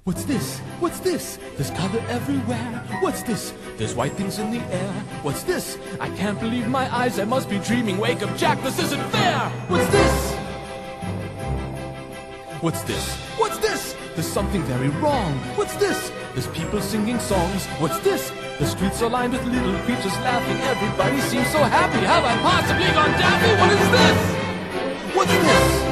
What's this? What's this? There's color everywhere. What's this? There's white things in the air. What's this? I can't believe my eyes. I must be dreaming. Wake up, Jack, this isn't fair. What's this? What's this? What's this? There's something very wrong. What's this? There's people singing songs. What's this? The streets are lined with little creatures laughing. Everybody seems so happy. Have I possibly gone daffy? What is this? What's this?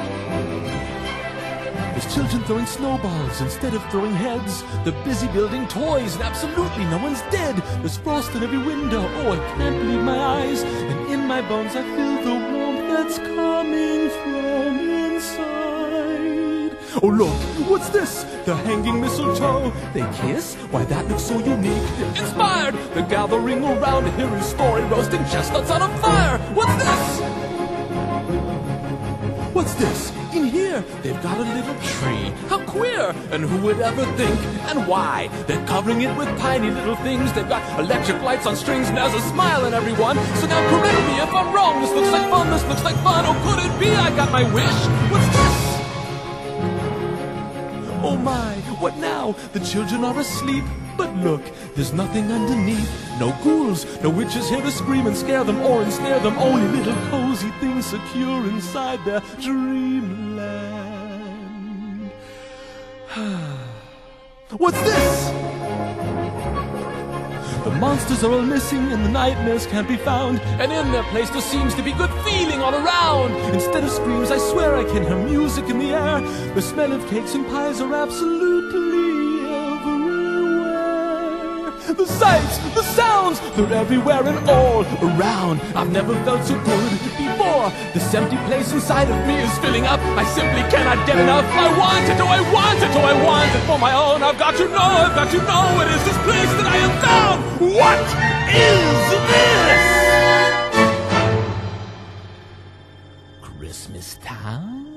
There's children throwing snowballs instead of throwing heads. They're busy building toys and absolutely no one's dead. There's frost in every window. Oh, I can't believe my eyes. And in my bones I feel the warmth that's coming from inside. Oh look, what's this? They're hanging mistletoe. They kiss? Why that looks so unique. Inspired! They're gathering around to hear his story, roasting chestnuts on a fire. What's this? What's this? In here, they've got a little tree. How queer! And who would ever think? And why? They're covering it with tiny little things. They've got electric lights on strings and there's a smile in everyone. So now correct me if I'm wrong. This looks like fun, this looks like fun. Oh, could it be I got my wish? What's this? Oh my, what now? The children are asleep. But look, there's nothing underneath. No ghouls, no witches here to scream and scare them or ensnare them. Only little cozy things secure inside their dreamland. What's this? The monsters are all missing and the nightmares can't be found. And in their place there seems to be good feeling all around. Instead of screams, I swear I can hear music in the air. The smell of cakes and pies are absolutely everywhere. The sights, the sounds, they're everywhere and all around. I've never felt so good before. This empty place inside of me is filling up. I simply cannot get enough. I want it, oh I want it, oh I want it for my own. I've got to know it is this place that I am found. What is this? Christmas Town?